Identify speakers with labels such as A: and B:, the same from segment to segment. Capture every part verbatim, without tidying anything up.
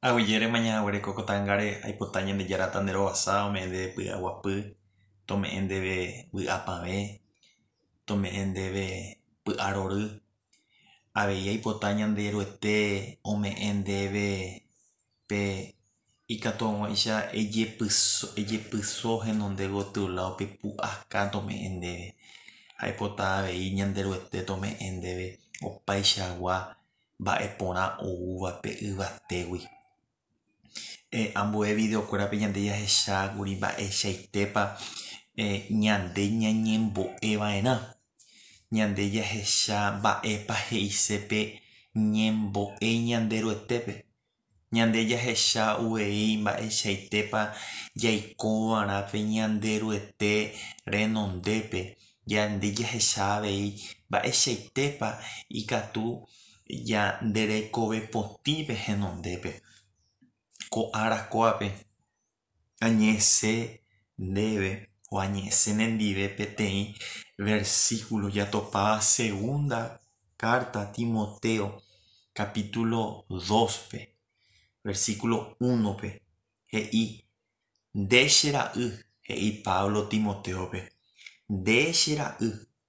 A: Aguilere mañana huere coco tangare, hay potaña de yara tandero basado, me de pu aguapu, tome en debe pu apave, tome en debe pu aroru, ave y hay potaña de ruete, ome en debe pe y catongo isha eye puso, eye puso genonde gotulao pe pu acá tome en debe, hay potave y ñande ruete tome en debe, o paishagua, va epona o uva pe uvategui. Eh, ambue videokuéra pe ñande jahechákuri mba'eichaitépa eh, ñande ñañembo'eva'erã. Ñande jahecha mba'épa he'isépe ñembo'e ñande roetépe. Ñande jahecha uvei mba'eichaitépa jaikova'erã pe ñande roete renondépe. Ñande jahecha avei mba'eichaitépa ikatu ñande rekove potĩpe henondépe. Ko arakuápe añe'ẽse ndéve o añe'ẽse nendive peteĩ versículo jatopáva segunda carta Timoteo capítulo dospe versículo unope he'i nde che ra'y he'i Pablo Timoteópe nde che ra'y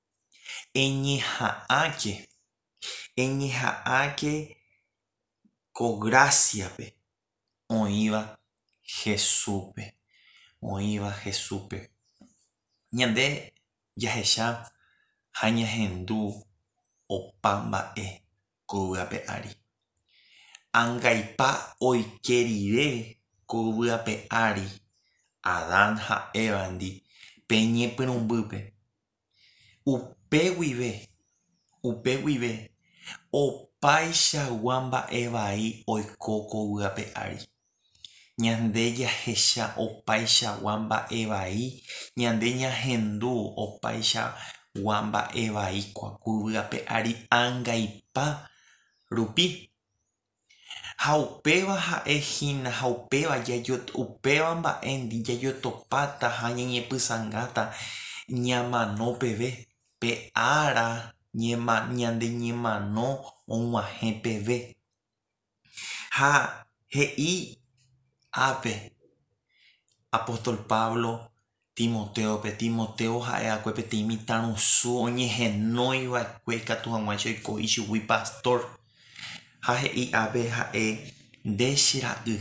A: eñeha'ãke eñeha'ãke ko graciape oĩva Jesúspe oĩva Jesúspe ñande jahecha ha ñahendu opa mba'e ko yvýape ári angaipa oike rire ko yvýape ári Adán ha Évandi peñepyrũmbýpe upe guive upe guive opaichagua mba'e vai oiko ko yvýape ári ñande jahecha opaichagua mba'e vai ñande ñahendu opaichagua mba'e vai ku yvýape ári ãngaipa rupi ha upéva ha'ehína ha upéva jajot upéva mba'éndi jajotopáta ha ñañepysãngáta ñamano peve pe ára ñema ñande ñemano og̃uahẽ peve ha he'i ápe apóstol Pablo Timoteópe Timoteo ha'e'akue peteĩ mitãrusu oñehenóiva'ekue ikatu hag̃uáicha oiko'i chugui pastor ha he'i ápe ha'e nde che ra'y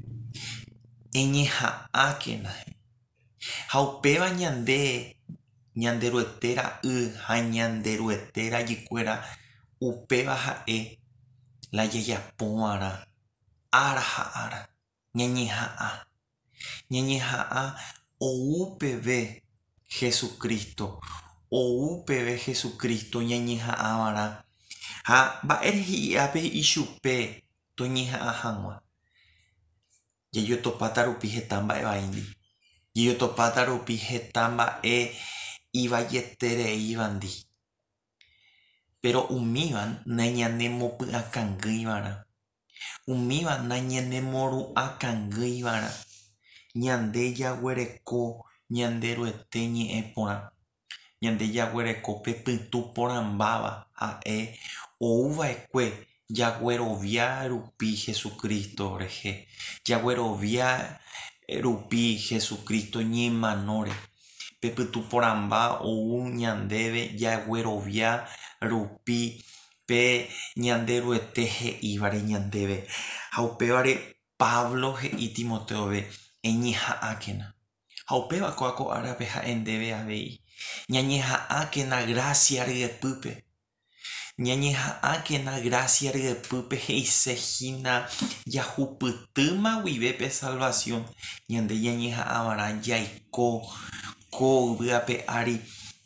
A: eñeha'ãkena ha upéva ñande ñande roete ra'y ha ñande roete rajykuéra upéva ha'e la jajapova'erã ára ha ára ñañeha'ã ñañeha'ã ou peve Jesucristo ou peve Jesucristo ñañeha'ãva'erã ha mba'érepa hi'ápe hi'i chupe toñeha'ã hag̃ua jajotopáta rupi heta mba'evaíndi jajotopáta rupi heta mba'e ivajetereívandi pero umíva nañanemopy'akãngýiva'erã umíva nañanemoru'akãngýiva'erã ñande jaguereko ñande roete ñe'ẽ porã ñande jaguereko pe pytũ porãmbáva ha'e ouva'ekue jaguerovia rupi Jesucristo rehe jaguerovia rupi Jesucristo ñemanóre pe pytũ porãmba ou ñandéve jaguerovia rupi pe ñande roete he'ívare ñandéve ha upévare Pablo he'i Timoteópe eñeha'ãkena ha upévako ko árape ha'e ndéve avei ñañeha'ãkena gracia ryepýpe ñañeha'ãkena gracia ryepýpe he'isehína jahupytýma guive pe salvación ñande ñañeha'ãva'erã jaiko ko yvýape ári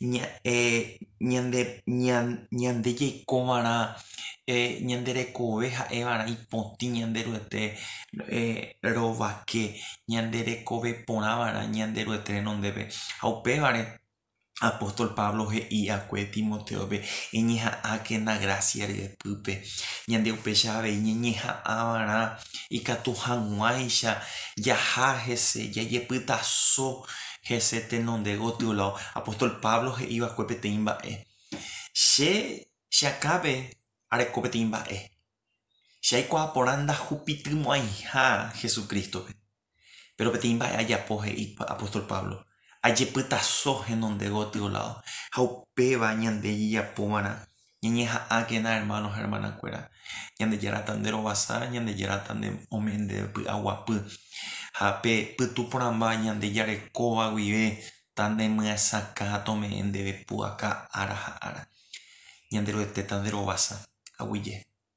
A: ñande ñande jaikova'erã ñande rekove ha'eva'erã ipotĩ ñande roete rovake ñande rekove porãva'erã ñande roete renondépe ha upévare apóstol Pablo he'i'akue Timoteópe eñeha'ãkena gracia ryepýpe ñande upéicha avei ñañeha'ãva'erã ikatu hag̃uáicha jaha hese jajepytaso hese tenonde gotyo apóstol Pablo he'ívakue peteĩ mba'e che cheakápe areko peteĩ mba'e Shaikua poranda jupitimo ha Jesucristo. Pero petimba ayapoje y apóstol Pablo. Ayepita soje donde gotio lado. Jaupeba ñande ya pomana. Ñeñeja akena hermanos hermanas cuera. Ñande yaratan de robasa, ñande yaratan de omende aguapu. Jape putu poramba ñande yare koba guive. Tande muesa tome ende puaka ara ara. Ñande ro teta de robasa. Aguille.